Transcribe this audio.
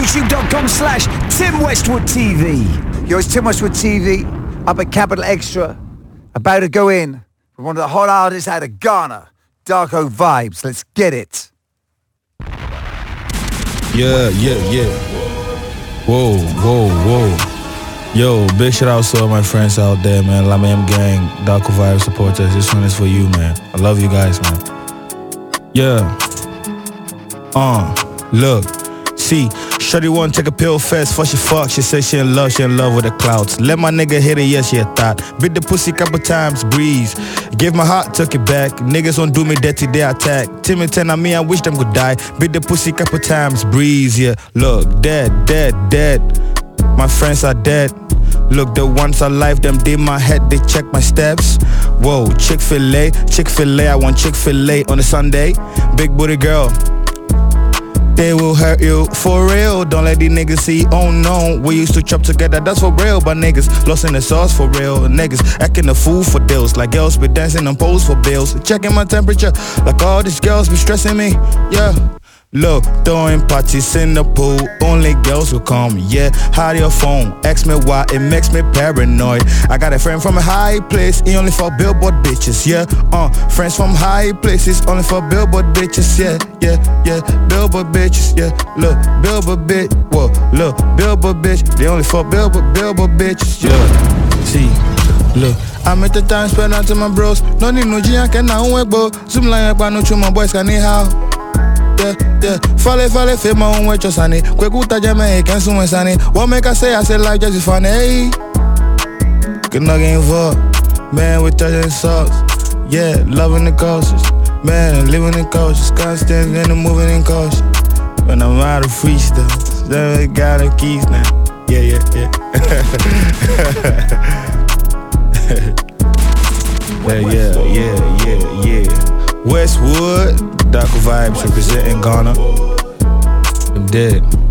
youtube.com/Tim Westwood TV. Yo, it's Tim Westwood TV up at Capital Extra, about to go in with one of the hot artists out of Ghana, Darko Vibes. Let's get it. Yeah. Whoa. Yo, big shout out to all my friends out there, man. Lamem Gang, Darko Vibes supporters. This one is for you, man. I love you guys, man. Yeah. Look. See, shorty wanna take a pill first before she fuck. She said she in love with the clouds. Let my nigga hit it, yes, she a thought. Bit the pussy couple times, breeze. Give my heart, took it back. Niggas won't do me dirty, they attack. Timmy 10 on me, I wish them could die. Bit the pussy couple times, breeze, yeah. Look, dead. My friends are dead. Look, the ones alive, them did my head, they check my steps. Whoa, Chick-fil-A, I want Chick-fil-A on a Sunday. Big booty girl. They will hurt you for real. Don't let these niggas see, oh no. We used to chop together, that's for real. But niggas lost in the sauce for real. Niggas acting a fool for deals. Like girls be dancing on poles for bills. Checking my temperature, like all these girls be stressing me. Yeah. Look, throwing parties in the pool, only girls will come, yeah. Hide your phone, ask me why, it makes me paranoid. I got a friend from a high place, he only for billboard bitches, yeah. Friends from high places, only for billboard bitches, yeah. Billboard bitches, yeah. Look, billboard bitch, whoa, look, billboard bitch, they only for billboard bitches, yeah. See, look, I'm at the time spend out to my bros. No need no G, I can now webo. Zoom line up, I know my boys can how. Yeah. Fale, feel my own way, just honey. Quick, uta jame, can't soon sunny. What make I say life just is funny, hey. Good not get involved. Man, we're touching sauce. Yeah, loving the cultures. Man, living in cultures. Constant and moving in culture. When I'm out of freestyle, then we got the keys now. Yeah. Yeah. Westwood, Darko Vibes representing Ghana. I'm dead.